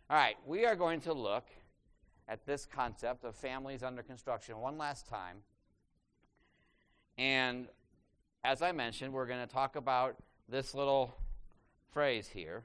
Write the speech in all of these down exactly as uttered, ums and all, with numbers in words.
All right, we are going to look at this concept of families under construction one last time. And as I mentioned, we're going to talk about this little phrase here.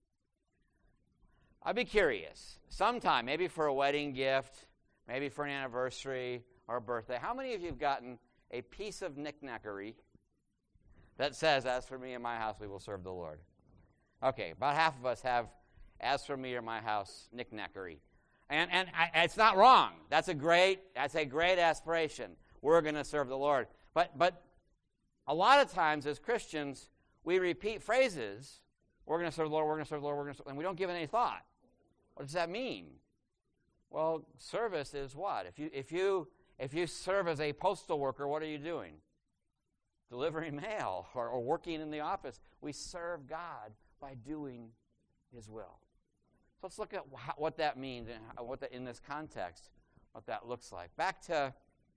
I'd be curious, sometime, maybe for a wedding gift, maybe for an anniversary or a birthday, how many of you have gotten a piece of knickknackery that says, as for me and my house, we will serve the Lord? Okay, about half of us have, as for me or my house, knickknackery. And and I, it's not wrong. That's a great, that's a great aspiration. We're going to serve the Lord. But but a lot of times as Christians, we repeat phrases, we're going to serve the Lord, we're going to serve the Lord, we're going to serve, and we don't give it any thought. What does that mean? Well, service is what? If you if you if you serve as a postal worker, what are you doing? Delivering mail or, or working in the office. We serve God by doing His will. So let's look at wh- what that means and how, what that, in this context, what that looks like. Back to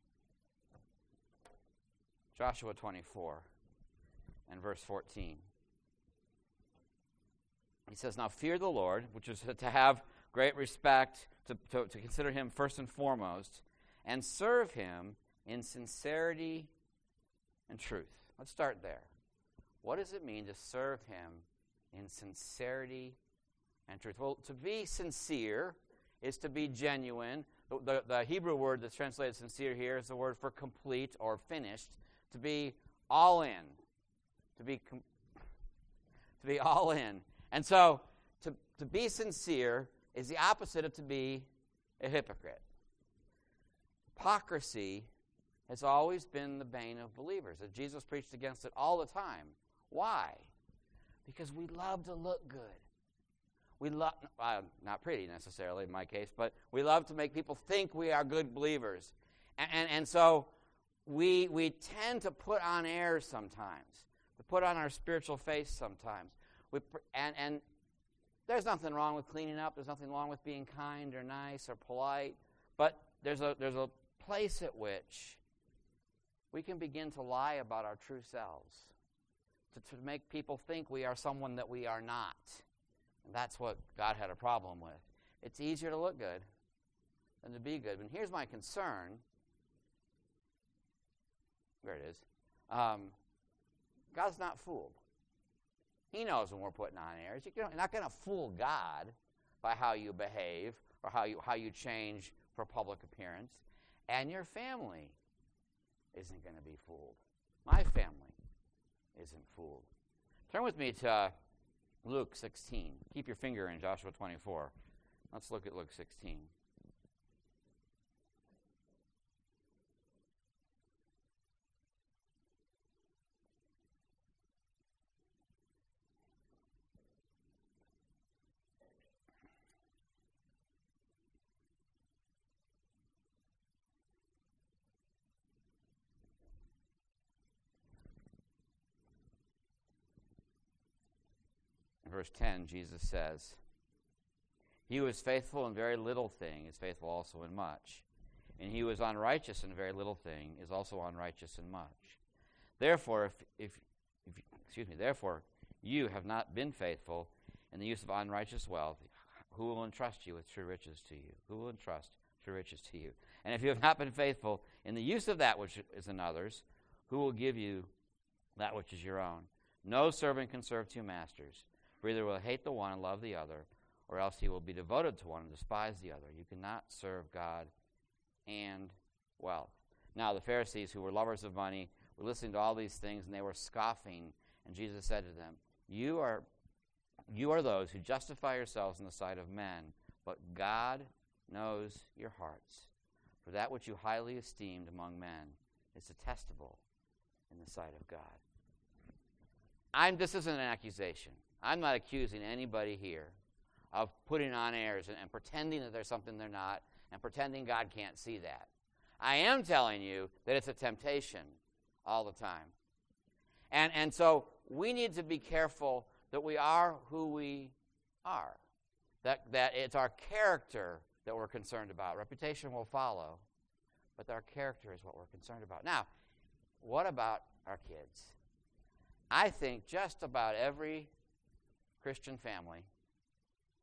Joshua twenty-four and verse fourteen. He says, now fear the Lord, which is to have great respect, to, to, to consider Him first and foremost, and serve Him in sincerity and truth. Let's start there. What does it mean to serve Him in sincerity and truth? Well, to be sincere is to be genuine. The, the, the Hebrew word that's translated sincere here is the word for complete or finished. To be all in. To be com- to be all in. And so, to, to be sincere is the opposite of to be a hypocrite. Hypocrisy has always been the bane of believers. And Jesus preached against it all the time. Why? Because we love to look good. We love, uh, not pretty necessarily in my case, but we love to make people think we are good believers. And, and, and so we we tend to put on airs sometimes, to put on our spiritual face sometimes. We, and, and there's nothing wrong with cleaning up. There's nothing wrong with being kind or nice or polite. But there's a there's a place at which we can begin to lie about our true selves, to, to make people think we are someone that we are not. And that's what God had a problem with. It's easier to look good than to be good. And here's my concern. There it is. Um, God's not fooled. He knows when we're putting on airs. You're not going to fool God by how you behave or how you how you change for public appearance. And your family isn't going to be fooled. My family isn't fooled. Turn with me to uh, Luke sixteen. Keep your finger in Joshua twenty-four. Let's look at Luke sixteen. Verse ten, Jesus says, he who is faithful in very little thing is faithful also in much. And he who is unrighteous in very little thing is also unrighteous in much. Therefore, if, if, if excuse me, therefore, you have not been faithful in the use of unrighteous wealth, who will entrust you with true riches to you? Who will entrust true riches to you? And if you have not been faithful in the use of that which is another's, who will give you that which is your own? No servant can serve two masters. For either will hate the one and love the other, or else he will be devoted to one and despise the other. You cannot serve God and wealth. Now the Pharisees, who were lovers of money, were listening to all these things, and they were scoffing. And Jesus said to them, You are, you are those who justify yourselves in the sight of men, but God knows your hearts. For that which you highly esteemed among men is detestable in the sight of God. I'm, this isn't an accusation. I'm not accusing anybody here of putting on airs and, and pretending that there's something they're not and pretending God can't see that. I am telling you that it's a temptation all the time. And, and so we need to be careful that we are who we are, that, that it's our character that we're concerned about. Reputation will follow, but our character is what we're concerned about. Now, what about our kids? I think just about every Christian family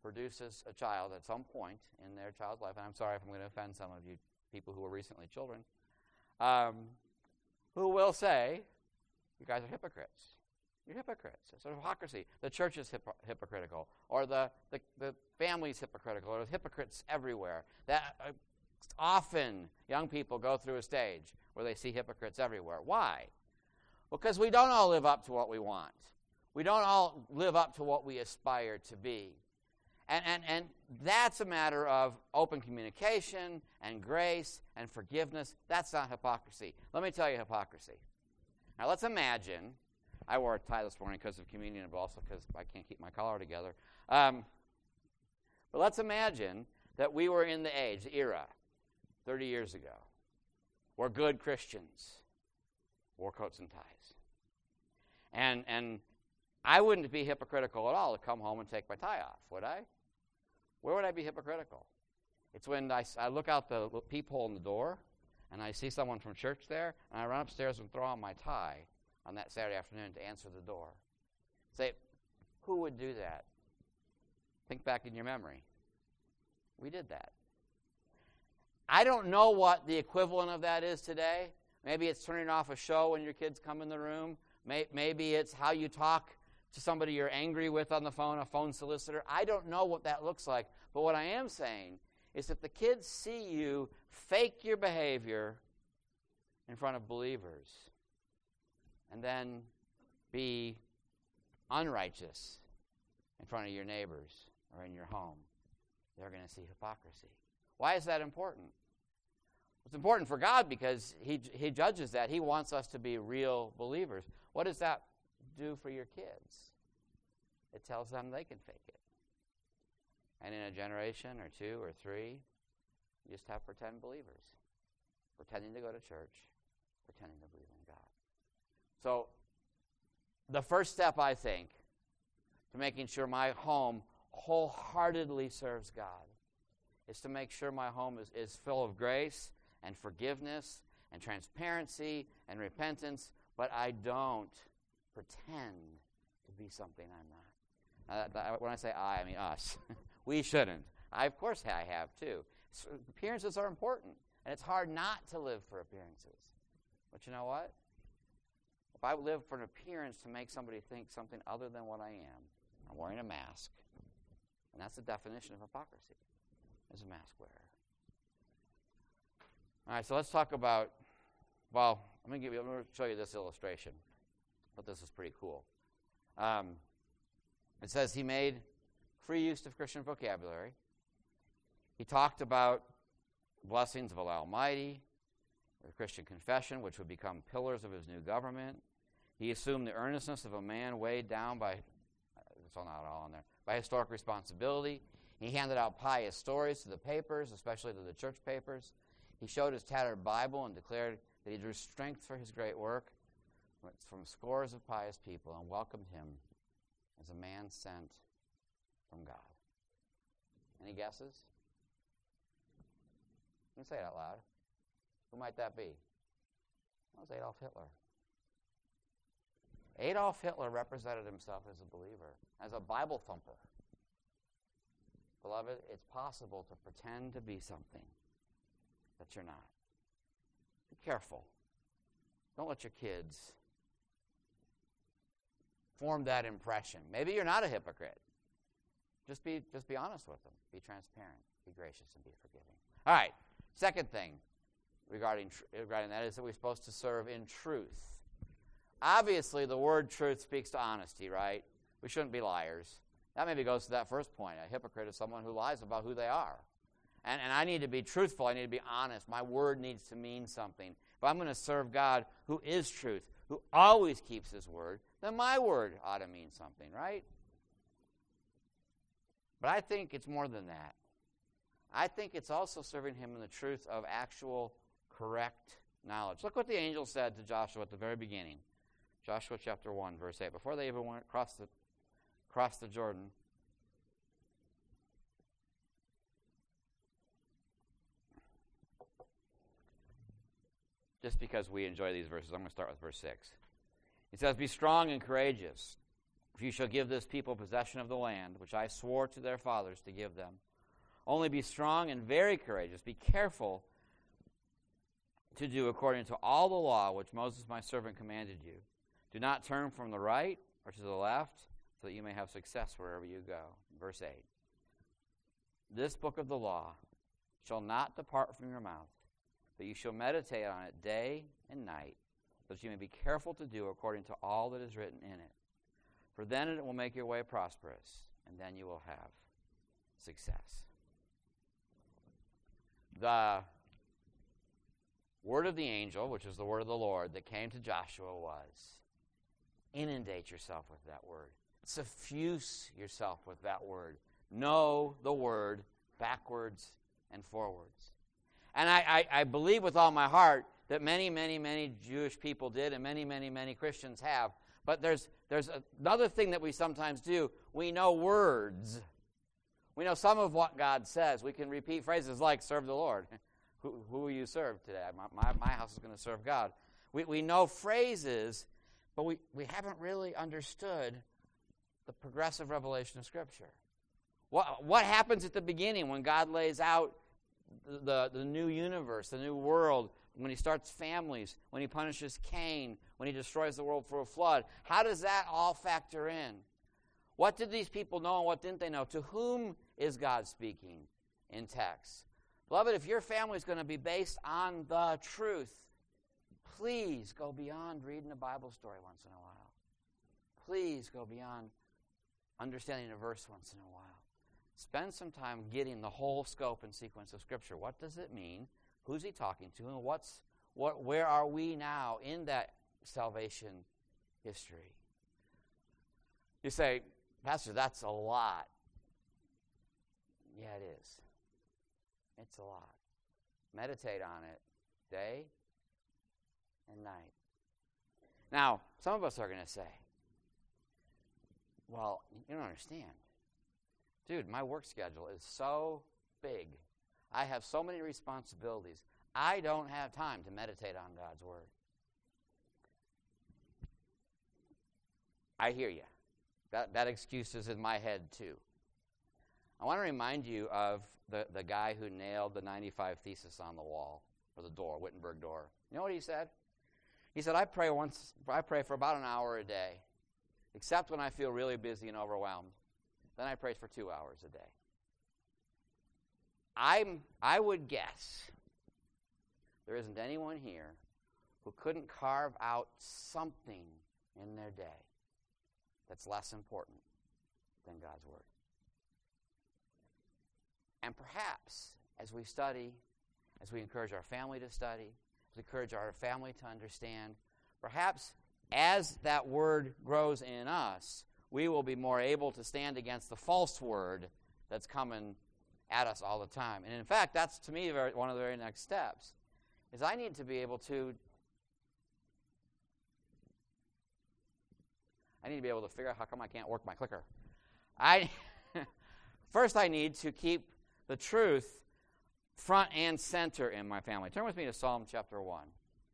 produces a child at some point in their child's life, and I'm sorry if I'm going to offend some of you people who were recently children, um, who will say, you guys are hypocrites. You're hypocrites. It's sort of hypocrisy. The church is hypo- hypocritical, or the, the, the family's hypocritical, or there's hypocrites everywhere. That uh, often young people go through a stage where they see hypocrites everywhere. Why? Because we don't all live up to what we want. We don't all live up to what we aspire to be. And, and, and that's a matter of open communication and grace and forgiveness. That's not hypocrisy. Let me tell you hypocrisy. Now let's imagine, I wore a tie this morning because of communion, but also because I can't keep my collar together. Um, but let's imagine that we were in the age, the era, thirty years ago, where good Christians wore coats and ties. And, and I wouldn't be hypocritical at all to come home and take my tie off, would I? Where would I be hypocritical? It's when I, I look out the peephole in the door, and I see someone from church there, and I run upstairs and throw on my tie on that Saturday afternoon to answer the door. Say, who would do that? Think back in your memory. We did that. I don't know what the equivalent of that is today. Maybe it's turning off a show when your kids come in the room. Maybe it's how you talk to somebody you're angry with on the phone, a phone solicitor. I don't know what that looks like. But what I am saying is if the kids see you fake your behavior in front of believers and then be unrighteous in front of your neighbors or in your home, they're going to see hypocrisy. Why is that important? It's important for God because he, he judges that. He wants us to be real believers. What does that do for your kids? It tells them they can fake it. And in a generation or two or three, you just have pretend believers, pretending to go to church, pretending to believe in God. So the first step, I think, to making sure my home wholeheartedly serves God is to make sure my home is, is full of grace and forgiveness and transparency and repentance, but I don't pretend to be something I'm not. Now, that, that, when I say I, I mean us. We shouldn't. I, of course, I have too. So appearances are important, and it's hard not to live for appearances. But you know what? If I live for an appearance to make somebody think something other than what I am, I'm wearing a mask, and that's the definition of hypocrisy, is a mask wearer. All right, so let's talk about, well, I'm going to give you, I'm going to show you this illustration, but this is pretty cool. Um, it says he made free use of Christian vocabulary. He talked about blessings of Allah Almighty, the Christian confession, which would become pillars of his new government. He assumed the earnestness of a man weighed down by, it's all not all in there, by historic responsibility. He handed out pious stories to the papers, especially to the church papers. He showed his tattered Bible and declared that he drew strength for his great work from scores of pious people and welcomed him as a man sent from God. Any guesses? You can say it out loud. Who might that be? Well, it was Adolf Hitler. Adolf Hitler represented himself as a believer, as a Bible thumper. Beloved, it's possible to pretend to be something that you're not. Be careful. Don't let your kids form that impression. Maybe you're not a hypocrite. Just be, just be honest with them. Be transparent. Be gracious and be forgiving. All right. Second thing regarding, regarding that is that we're supposed to serve in truth. Obviously, the word truth speaks to honesty, right? We shouldn't be liars. That maybe goes to that first point. A hypocrite is someone who lies about who they are. And, and I need to be truthful. I need to be honest. My word needs to mean something. If I'm going to serve God, who is truth, who always keeps his word, then my word ought to mean something, right? But I think it's more than that. I think it's also serving him in the truth of actual correct knowledge. Look what the angel said to Joshua at the very beginning. Joshua chapter one, verse eight. Before they even went across the, across the Jordan, just because we enjoy these verses, I'm going to start with verse six. He says, "Be strong and courageous. If you shall give this people possession of the land, which I swore to their fathers to give them, only be strong and very courageous. Be careful to do according to all the law which Moses my servant commanded you. Do not turn from the right or to the left, so that you may have success wherever you go. Verse eight. This book of the law shall not depart from your mouth, but you shall meditate on it day and night, so that you may be careful to do according to all that is written in it. For then it will make your way prosperous, and then you will have success. The word of the angel, which is the word of the Lord, that came to Joshua was, inundate yourself with that word. Suffuse yourself with that word. Know the word backwards and forwards. And I, I, I believe with all my heart that many, many, many Jewish people did, and many, many, many Christians have. But there's there's another thing that we sometimes do. We know words. We know some of what God says. We can repeat phrases like, serve the Lord. Who, who will you serve today? My, my, my house is going to serve God. We, we know phrases, but we, we haven't really understood the progressive revelation of Scripture. What, what happens at the beginning when God lays out the, the new universe, the new world, when he starts families, when he punishes Cain, when he destroys the world for a flood? How does that all factor in? What did these people know and what didn't they know? To whom is God speaking in text? Beloved, if your family is going to be based on the truth, please go beyond reading a Bible story once in a while. Please go beyond understanding a verse once in a while. Spend some time getting the whole scope and sequence of Scripture. What does it mean? Who's he talking to? And what's what? Where are we now in that salvation history? You say, Pastor, that's a lot. Yeah, it is. It's a lot. Meditate on it day and night. Now, some of us are going to say, well, you don't understand. Dude, my work schedule is so big. I have so many responsibilities. I don't have time to meditate on God's Word. I hear you. That, that excuse is in my head, too. I want to remind you of the, the guy who nailed the ninety-five Thesis on the wall, or the door, Wittenberg door. You know what he said? He said, I pray once. I pray for about an hour a day, except when I feel really busy and overwhelmed. Then I pray for two hours a day. I'm, I would guess there isn't anyone here who couldn't carve out something in their day that's less important than God's Word. And perhaps as we study, as we encourage our family to study, as we encourage our family to understand, perhaps as that Word grows in us, we will be more able to stand against the false word that's coming at us all the time. And in fact, that's to me very, one of the very next steps, is I need to be able to I need to be able to figure out how come I can't work my clicker. I First, I need to keep the truth front and center in my family. Turn with me to Psalm chapter one.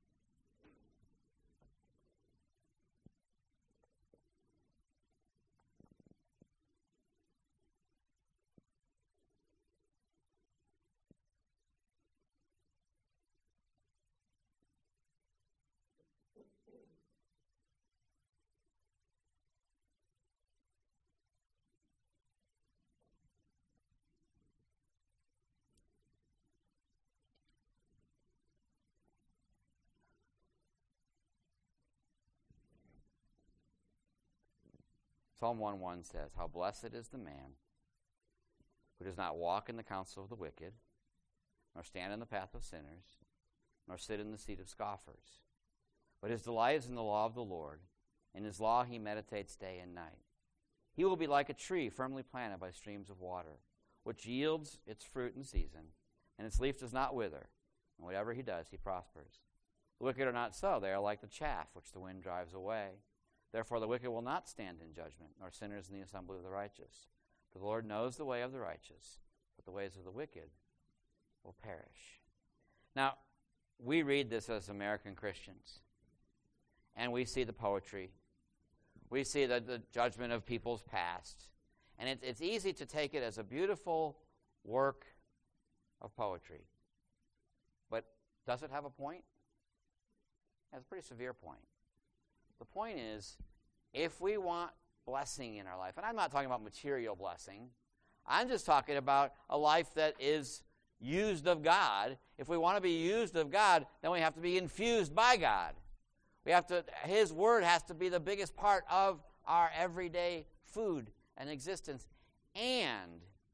Psalm one one says, how blessed is the man who does not walk in the counsel of the wicked, nor stand in the path of sinners, nor sit in the seat of scoffers. But his delight is in the law of the Lord. In his law he meditates day and night. He will be like a tree firmly planted by streams of water, which yields its fruit in season, and its leaf does not wither. And whatever he does, he prospers. The wicked are not so. They are like the chaff which the wind drives away. Therefore the wicked will not stand in judgment, nor sinners in the assembly of the righteous. For the Lord knows the way of the righteous, but the ways of the wicked will perish. Now, we read this as American Christians, and we see the poetry. We see the, the judgment of people's past. And it, it's easy to take it as a beautiful work of poetry. But does it have a point? It has a pretty severe point. The point is, if we want blessing in our life, and I'm not talking about material blessing, I'm just talking about a life that is used of God. If we want to be used of God, then we have to be infused by God. We have to, His Word has to be the biggest part of our everyday food and existence. And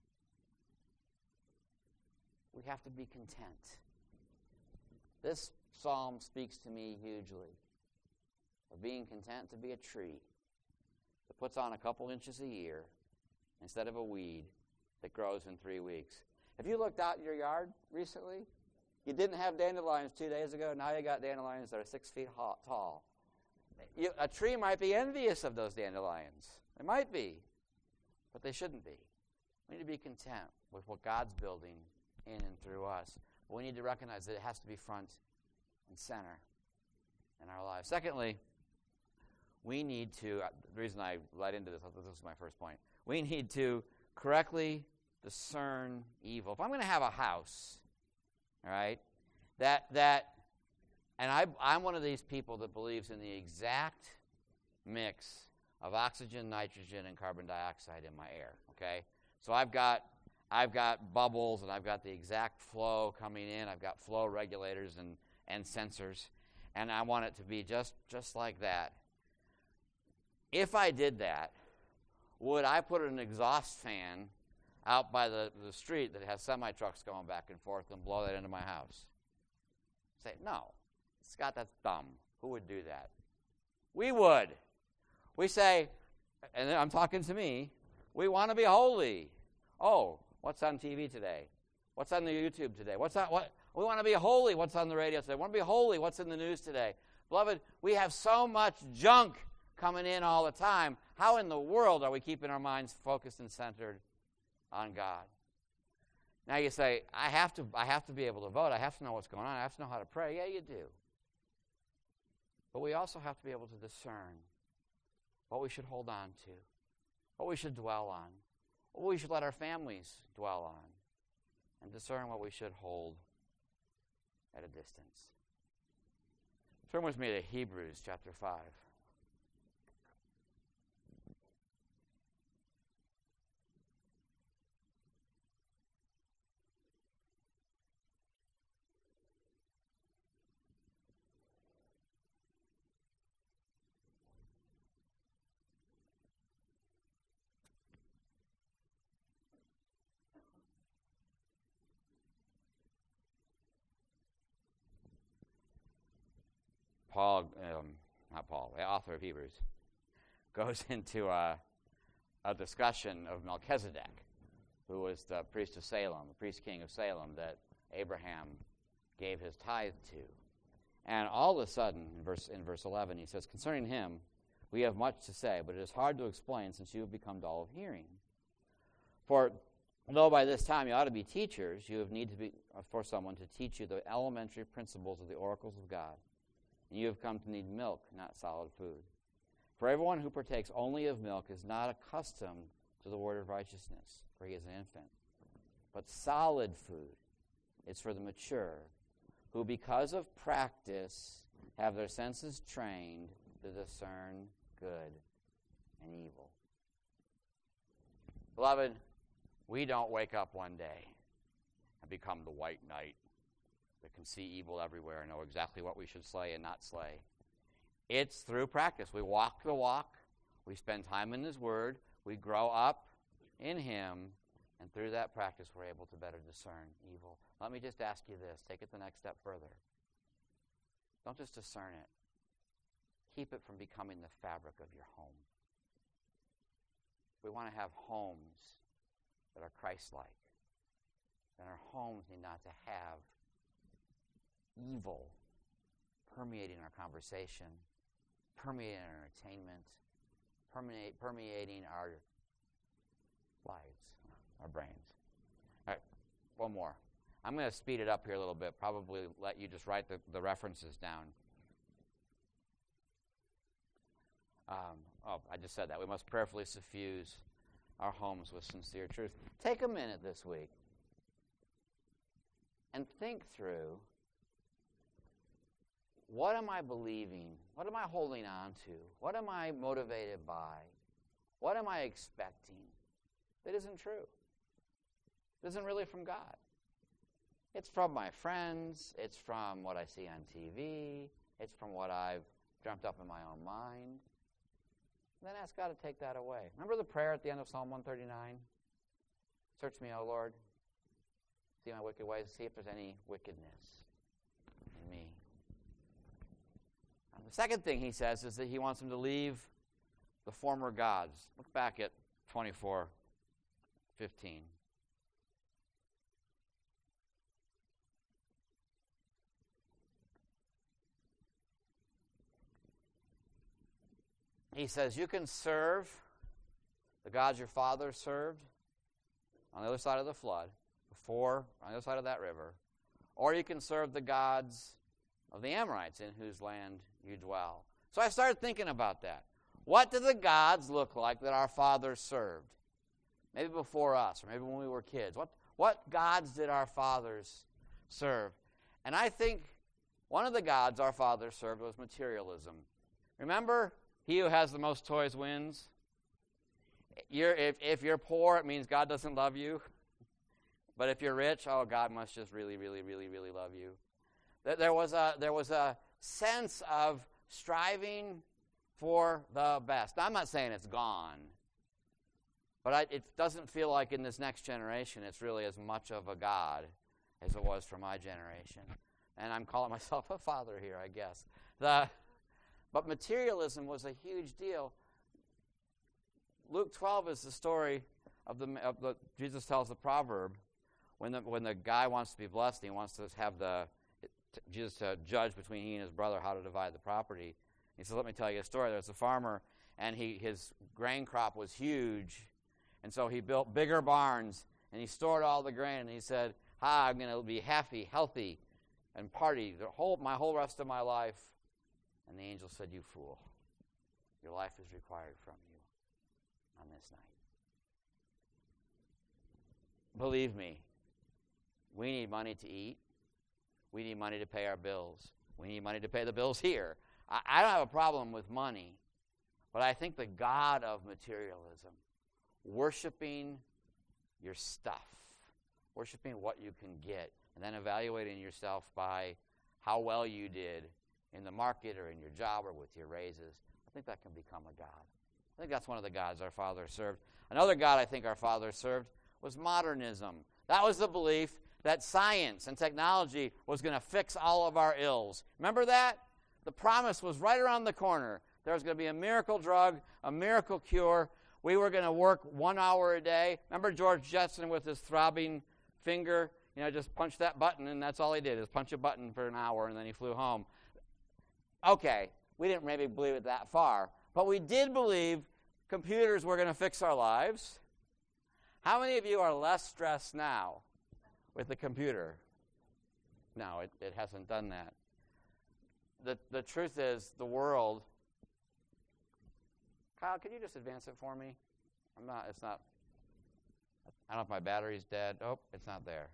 we have to be content. This psalm speaks to me hugely of being content to be a tree that puts on a couple inches a year instead of a weed that grows in three weeks. Have you looked out in your yard recently? You didn't have dandelions two days ago. Now you got dandelions that are six feet tall. You, a tree might be envious of those dandelions. They might be, but they shouldn't be. We need to be content with what God's building in and through us. But we need to recognize that it has to be front and center in our lives. Secondly, we need to, uh, the reason I led into this, this was my first point, we need to correctly discern evil. If I'm going to have a house, all right, that, that and I, I'm one of these people that believes in the exact mix of oxygen, nitrogen, and carbon dioxide in my air, okay? So I've got I've got bubbles, and I've got the exact flow coming in. I've got flow regulators and, and sensors, and I want it to be just, just like that. If I did that, would I put an exhaust fan out by the, the street that has semi-trucks going back and forth and blow that into my house? Say, no. Scott, that's dumb. Who would do that? We would. We say, and I'm talking to me, we want to be holy. Oh, what's on T V today? What's on the YouTube today? What's on, what? We want to be holy. What's on the radio today? We want to be holy. What's in the news today? Beloved, we have so much junk coming in all the time. How in the world are we keeping our minds focused and centered on God? Now you say, I have to, I have to be able to vote. I have to know what's going on. I have to know how to pray. Yeah, you do. But we also have to be able to discern what we should hold on to, what we should dwell on, what we should let our families dwell on, and discern what we should hold at a distance. Turn with me to Hebrews chapter five. Paul, um, not Paul, the author of Hebrews, goes into a, a discussion of Melchizedek, who was the priest of Salem, the priest king of Salem that Abraham gave his tithe to. And all of a sudden, in verse, in verse eleven, he says, concerning him, we have much to say, but it is hard to explain since you have become dull of hearing. For though by this time you ought to be teachers, you have need to be for someone to teach you the elementary principles of the oracles of God. And you have come to need milk, not solid food. For everyone who partakes only of milk is not accustomed to the word of righteousness, for he is an infant. But solid food is for the mature, who because of practice have their senses trained to discern good and evil. Beloved, we don't wake up one day and become the white knight that can see evil everywhere and know exactly what we should slay and not slay. It's through practice. We walk the walk. We spend time in His Word. We grow up in Him. And through that practice, we're able to better discern evil. Let me just ask you this. Take it the next step further. Don't just discern it. Keep it from becoming the fabric of your home. We want to have homes that are Christ-like. And our homes need not to have evil permeating our conversation, permeating our entertainment, permeate, permeating our lives, our brains. All right, one more. I'm going to speed it up here a little bit, probably let you just write the, the references down. Um, oh, I just said that. We must prayerfully suffuse our homes with sincere truth. Take a minute this week and think through, what am I believing? What am I holding on to? What am I motivated by? What am I expecting that isn't true? It isn't really from God. It's from my friends. It's from what I see on T V. It's from what I've dreamt up in my own mind. And then ask God to take that away. Remember the prayer at the end of Psalm one thirty-nine? Search me, O Lord. See my wicked ways. See if there's any wickedness in me. And the second thing he says is that he wants him to leave the former gods. Look back at twenty-four fifteen. He says, you can serve the gods your father served on the other side of the flood, before, on the other side of that river, or you can serve the gods of the Amorites in whose land you dwell. So I started thinking about that. What did the gods look like that our fathers served? Maybe before us, or maybe when we were kids. What, what gods did our fathers serve? And I think one of the gods our fathers served was materialism. Remember, he who has the most toys wins? You're, if, if you're poor, it means God doesn't love you. But if you're rich, oh, God must just really, really, really, really love you. There was a, there was a sense of striving for the best. Now, I'm not saying it's gone, but I, it doesn't feel like in this next generation it's really as much of a God as it was for my generation. And I'm calling myself a father here, I guess. The, but materialism was a huge deal. Luke twelve is the story of the, of the Jesus tells the proverb when the when the guy wants to be blessed and he wants to have the Jesus to judge between he and his brother how to divide the property. He says, let me tell you a story. There's a farmer, and he his grain crop was huge, and so he built bigger barns, and he stored all the grain, and he said, ah, I'm going to be happy, healthy, and party the whole my whole rest of my life. And the angel said, you fool, your life is required from you on this night. Believe me, we need money to eat. We need money to pay our bills. We need money to pay the bills here. I, I don't have a problem with money, but I think the God of materialism, worshiping your stuff, worshiping what you can get, and then evaluating yourself by how well you did in the market or in your job or with your raises, I think that can become a God. I think that's one of the gods our fathers served. Another God I think our fathers served was modernism. That was the belief that science and technology was going to fix all of our ills. Remember that? The promise was right around the corner. There was going to be a miracle drug, a miracle cure. We were going to work one hour a day. Remember George Jetson with his throbbing finger? You know, just punch that button, and that's all he did, is punch a button for an hour, and then he flew home. Okay, we didn't maybe believe it that far, but we did believe computers were going to fix our lives. How many of you are less stressed now with the computer? No, it, it hasn't done that. The the truth is, the world... Kyle, can you just advance it for me? I'm not, it's not... I don't know if my battery's dead. Oh, it's not there.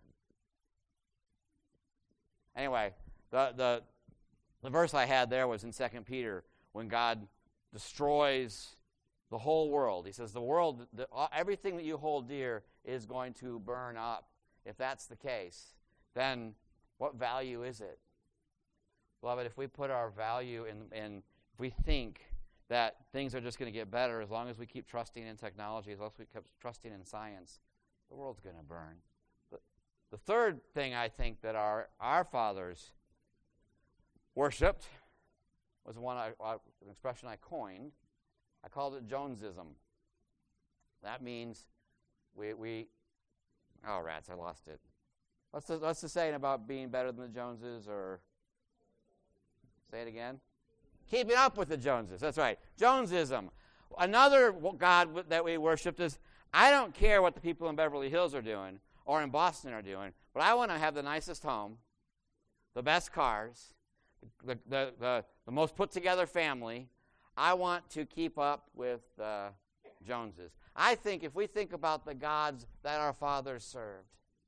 Anyway, the the... The verse I had there was in Second Peter, when God destroys the whole world. He says the world, the, everything that you hold dear is going to burn up. If that's the case, then what value is it? Beloved, if we put our value in, in if we think that things are just going to get better as long as we keep trusting in technology, as long as we keep trusting in science, the world's going to burn. The, the third thing I think that our, our fathers worshipped was one I, uh, an expression I coined. I called it Jonesism. That means we we oh rats, I lost it. What's the what's the saying about being better than the Joneses, or say it again? Keeping up with the Joneses. That's right. Jonesism. Another God that we worshipped is, I don't care what the people in Beverly Hills are doing or in Boston are doing, but I want to have the nicest home, the best cars, The, the, the, the most put-together family. I want to keep up with uh, Joneses. I think if we think about the gods that our fathers served,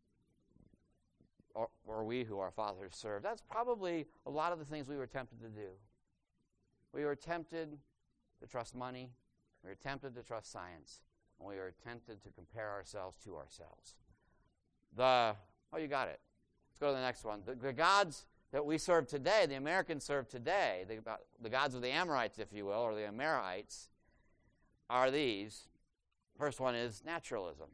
or, or we who our fathers served, that's probably a lot of the things we were tempted to do. We were tempted to trust money. We were tempted to trust science. And we were tempted to compare ourselves to ourselves. The, oh, you got it. Let's go to the next one. The, the gods that we serve today, the Americans serve today, the, the gods of the Amorites, if you will, or the Amorites, are these. First one is naturalism.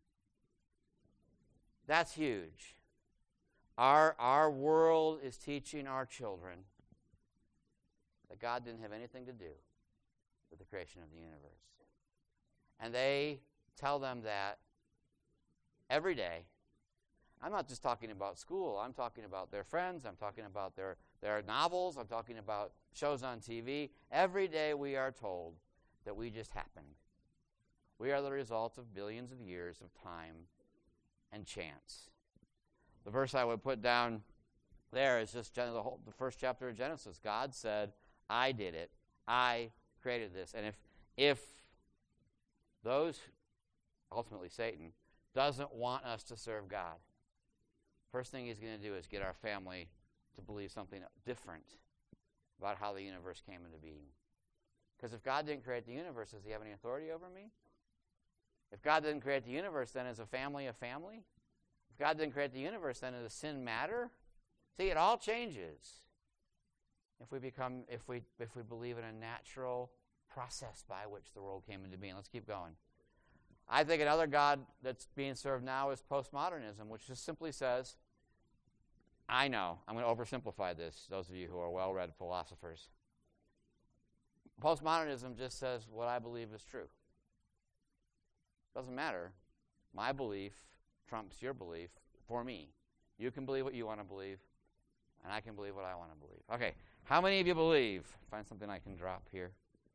That's huge. Our, our world is teaching our children that God didn't have anything to do with the creation of the universe. And they tell them that every day. I'm not just talking about school. I'm talking about their friends. I'm talking about their, their novels. I'm talking about shows on T V. Every day we are told that we just happened. We are the result of billions of years of time and chance. The verse I would put down there is just the, whole, the first chapter of Genesis. God said, I did it. I created this. And if if those, ultimately Satan, doesn't want us to serve God, first thing he's going to do is get our family to believe something different about how the universe came into being. Because if God didn't create the universe, does he have any authority over me? If God didn't create the universe, then is a family a family? If God didn't create the universe, then does sin matter? See, it all changes if we become, if we if we believe in a natural process by which the world came into being. Let's keep going. I think another God that's being served now is postmodernism, which just simply says, I know, I'm going to oversimplify this, those of you who are well-read philosophers. Postmodernism just says what I believe is true. Doesn't matter. My belief trumps your belief for me. You can believe what you want to believe, and I can believe what I want to believe. Okay, how many of you believe? Find something I can drop here.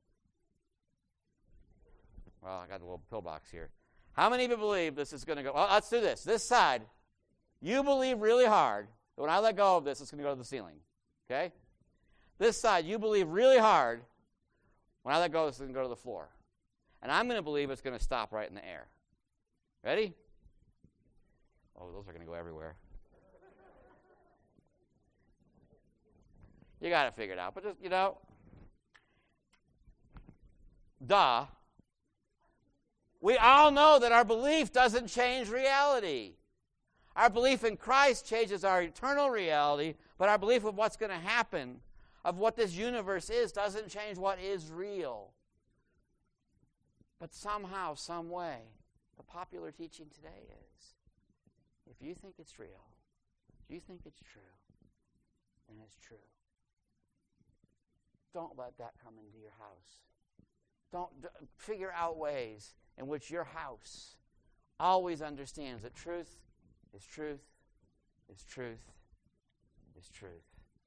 Well, I got a little pillbox here. How many of you believe this is going to go? Well, let's do this. This side, you believe really hard that when I let go of this, it's going to go to the ceiling. Okay? This side, you believe really hard when I let go of this, it's going to go to the floor. And I'm going to believe it's going to stop right in the air. Ready? Oh, those are going to go everywhere. You got it figured out. But just, you know, duh. We all know that our belief doesn't change reality. Our belief in Christ changes our eternal reality, but our belief of what's going to happen, of what this universe is, doesn't change what is real. But somehow, some way, the popular teaching today is, if you think it's real, if you think it's true, then it's true. Don't let that come into your house. Don't d- figure out ways in which your house always understands that truth is truth, is truth, is truth.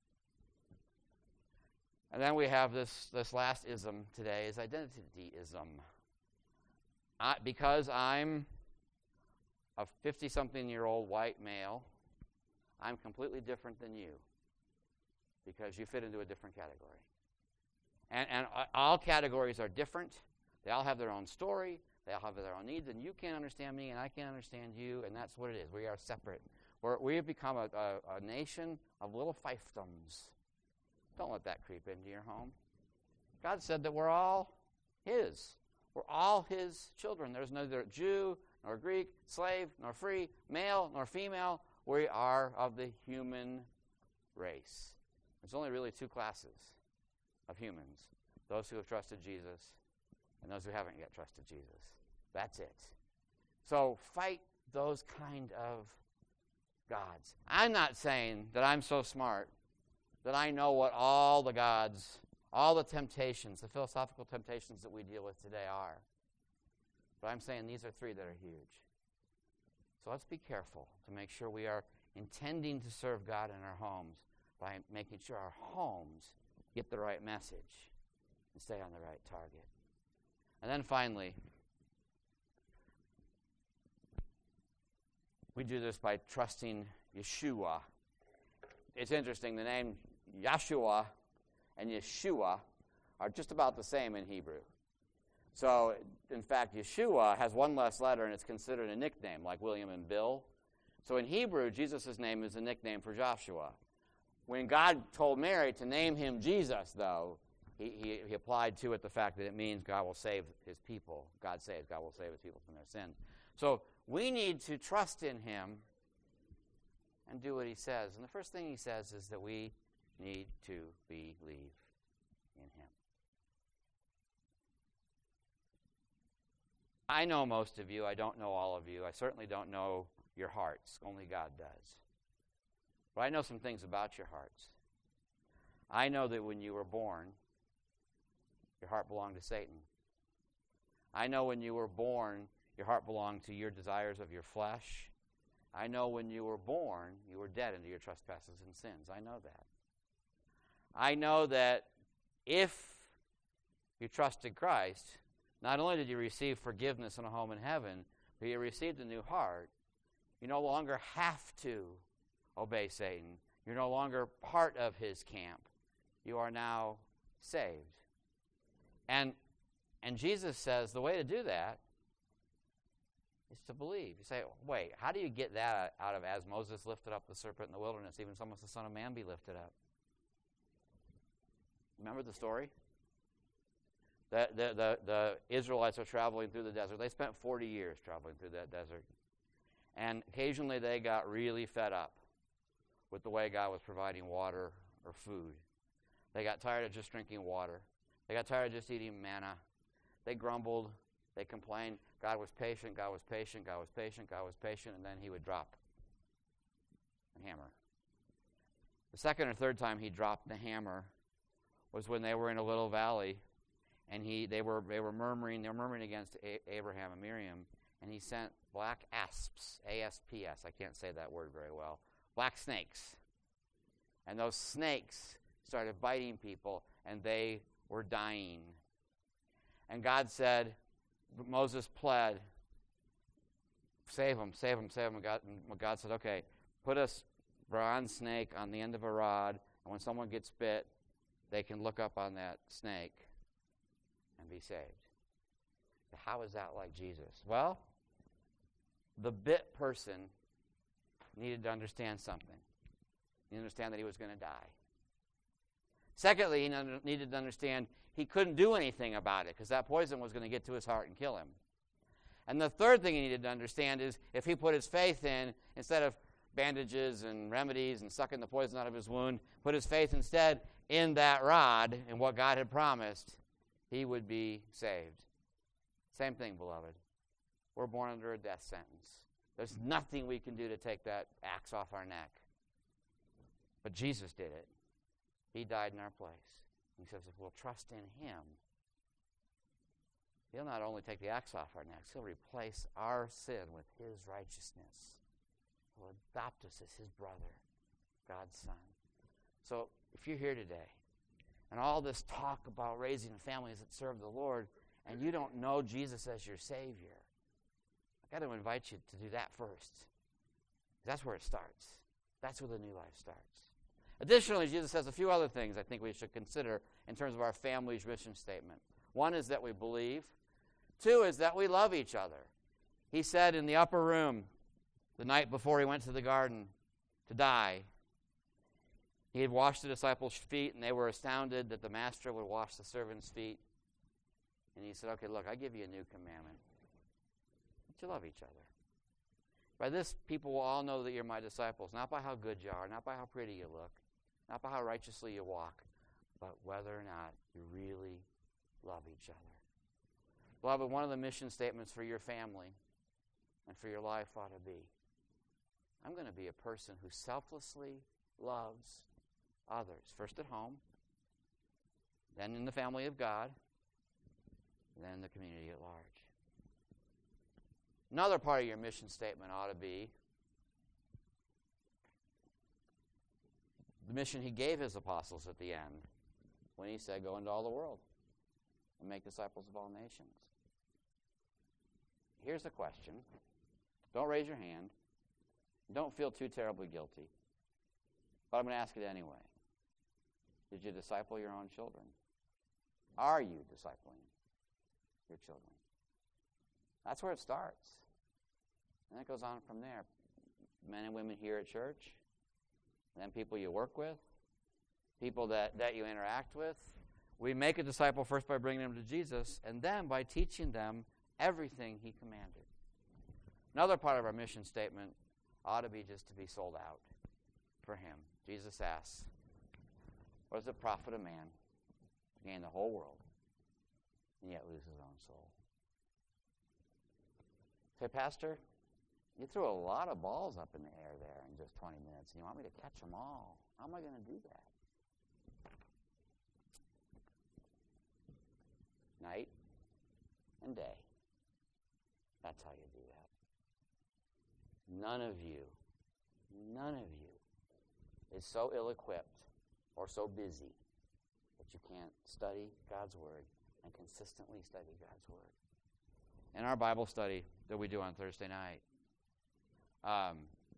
And then we have this, this last ism today is identityism. I, because I'm a fifty-something-year-old white male, I'm completely different than you because you fit into a different category. And, and all categories are different. They all have their own story. They all have their own needs, and you can't understand me, and I can't understand you, and that's what it is. We are separate. We're, we have become a, a, a nation of little fiefdoms. Don't let that creep into your home. God said that we're all his. We're all his children. There's neither Jew, nor Greek, slave, nor free, male, nor female. We are of the human race. There's only really two classes of humans. Those who have trusted Jesus and those who haven't yet trusted Jesus. That's it. So fight those kind of gods. I'm not saying that I'm so smart that I know what all the gods, all the temptations, the philosophical temptations that we deal with today are. But I'm saying these are three that are huge. So let's be careful to make sure we are intending to serve God in our homes by making sure our homes get the right message and stay on the right target. And then finally, we do this by trusting Yeshua. It's interesting, the name Yeshua and Yeshua are just about the same in Hebrew. So, in fact, Yeshua has one less letter, and it's considered a nickname, like William and Bill. So in Hebrew, Jesus' name is a nickname for Joshua. When God told Mary to name him Jesus, though, he, he, he applied to it the fact that it means God will save his people. God saves, God will save his people from their sins. So we need to trust in him and do what he says. And the first thing he says is that we need to believe in him. I know most of you. I don't know all of you. I certainly don't know your hearts. Only God does. But I know some things about your hearts. I know that when you were born, your heart belonged to Satan. I know when you were born, your heart belonged to your desires of your flesh. I know when you were born, you were dead into your trespasses and sins. I know that. I know that if you trusted Christ, not only did you receive forgiveness and a home in heaven, but you received a new heart. You no longer have to obey Satan. You're no longer part of his camp. You are now saved. And, and Jesus says the way to do that is to believe. You say, wait, how do you get that out of as Moses lifted up the serpent in the wilderness, even so must the Son of Man be lifted up? Remember the story? The, the, the, the Israelites are traveling through the desert. They spent forty years traveling through that desert. And occasionally they got really fed up with the way God was providing water or food. They got tired of just drinking water. They got tired of just eating manna. They grumbled. They complained. God was patient. God was patient. God was patient. God was patient. And then he would drop the hammer. The second or third time he dropped the hammer was when they were in a little valley, and he they were they were murmuring. They were murmuring against a- Abraham and Miriam, and he sent black asps, A S P S. I can't say that word very well. Black snakes. And those snakes started biting people, and they were dying. And God said, Moses pled, save them, save them, save them. And God, and God said, okay, put a bronze snake on the end of a rod, and when someone gets bit, they can look up on that snake and be saved. How is that like Jesus? Well, the bit person needed to understand something. He understand that he was going to die. Secondly, he needed to understand he couldn't do anything about it because that poison was going to get to his heart and kill him. And the third thing he needed to understand is if he put his faith in, instead of bandages and remedies and sucking the poison out of his wound, put his faith instead in that rod and what God had promised, he would be saved. Same thing, beloved. We're born under a death sentence. There's nothing we can do to take that axe off our neck. But Jesus did it. He died in our place. He says if we'll trust in him, he'll not only take the axe off our necks, he'll replace our sin with his righteousness. He'll adopt us as his brother, God's son. So if you're here today, and all this talk about raising families that serve the Lord, and you don't know Jesus as your Savior, I've got to invite you to do that first. That's where it starts. That's where the new life starts. Additionally, Jesus says a few other things I think we should consider in terms of our family's mission statement. One is that we believe. Two is that we love each other. He said in the upper room the night before he went to the garden to die, he had washed the disciples' feet, and they were astounded that the master would wash the servants' feet. And he said, okay, look, I give you a new commandment. That you love each other. By this, people will all know that you're my disciples, not by how good you are, not by how pretty you look, not by how righteously you walk, but whether or not you really love each other. Beloved, one of the mission statements for your family and for your life ought to be, I'm going to be a person who selflessly loves others, first at home, then in the family of God, then in the community at large. Another part of your mission statement ought to be the mission he gave his apostles at the end when he said, go into all the world and make disciples of all nations. Here's a question. Don't raise your hand. Don't feel too terribly guilty. But I'm going to ask it anyway. Did you disciple your own children? Are you discipling your children? That's where it starts. And it goes on from there. Men and women here at church, and then people you work with, people that, that you interact with. We make a disciple first by bringing them to Jesus, and then by teaching them everything he commanded. Another part of our mission statement ought to be just to be sold out for him. Jesus asks, what does it profit a man to gain the whole world and yet lose his own soul? Say, Pastor, you threw a lot of balls up in the air there in just twenty minutes, and you want me to catch them all. How am I going to do that? Night and day. That's how you do that. None of you, none of you is so ill-equipped or so busy that you can't study God's Word and consistently study God's Word. In our Bible study that we do on Thursday night, um,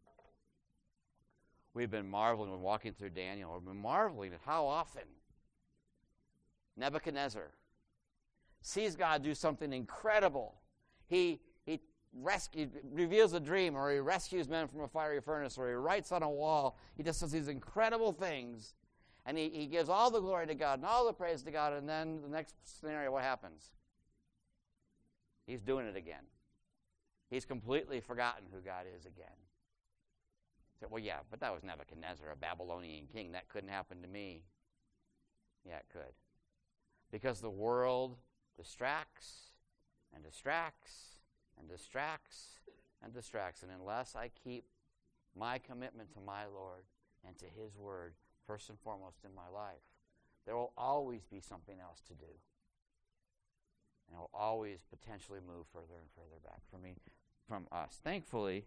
we've been marveling when walking through Daniel. We've been marveling at how often Nebuchadnezzar sees God do something incredible. He he rescues, reveals a dream, or he rescues men from a fiery furnace, or he writes on a wall. He just does these incredible things, and he, he gives all the glory to God and all the praise to God, and then the next scenario, what happens? He's doing it again. He's completely forgotten who God is again. He said, well, yeah, but that was Nebuchadnezzar, a Babylonian king. That couldn't happen to me. Yeah, it could. Because the world distracts and distracts and distracts and distracts. And unless I keep my commitment to my Lord and to his word first and foremost in my life, there will always be something else to do. And it will always potentially move further and further back from me, from us. Thankfully,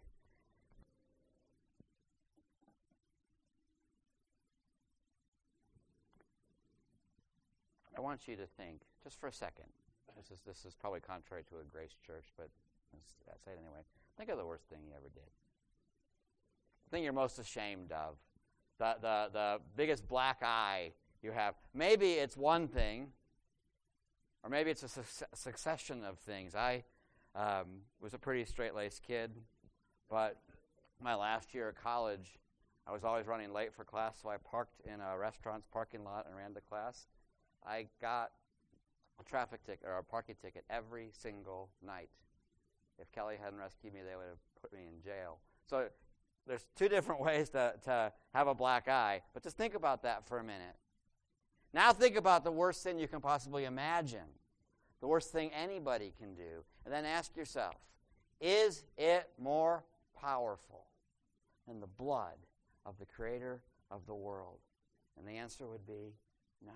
I want you to think, just for a second, this is this is probably contrary to a grace church, but I'll say it anyway. Think of the worst thing you ever did. The thing you're most ashamed of. The, the, the biggest black eye you have. Maybe it's one thing, or maybe it's a su- succession of things. I um, was a pretty straight-laced kid, but my last year at college, I was always running late for class, so I parked in a restaurant's parking lot and ran to class. I got a traffic ticket or a parking ticket every single night. If Kelly hadn't rescued me, they would have put me in jail. So there's two different ways to, to have a black eye, but just think about that for a minute. Now think about the worst sin you can possibly imagine, the worst thing anybody can do, and then ask yourself, is it more powerful than the blood of the Creator of the world? And the answer would be no.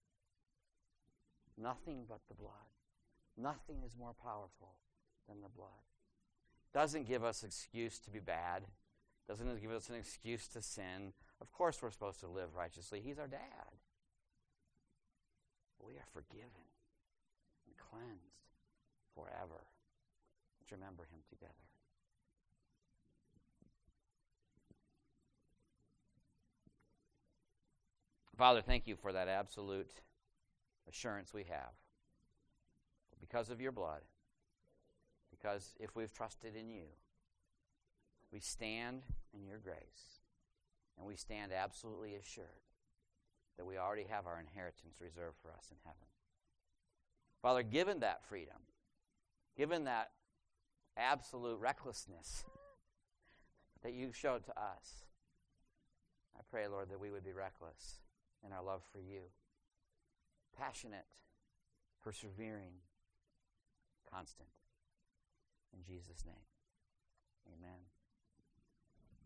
Nothing but the blood. Nothing is more powerful than the blood. Doesn't give us excuse to be bad. Doesn't give us an excuse to sin. Of course we're supposed to live righteously. He's our dad. But we are forgiven and cleansed forever. Let's remember him together. Father, thank you for that absolute assurance we have. Because of your blood, because if we've trusted in you, we stand in your grace, and we stand absolutely assured that we already have our inheritance reserved for us in heaven. Father, given that freedom, given that absolute recklessness that you showed to us, I pray, Lord, that we would be reckless in our love for you. Passionate, persevering, constant. In Jesus' name, amen.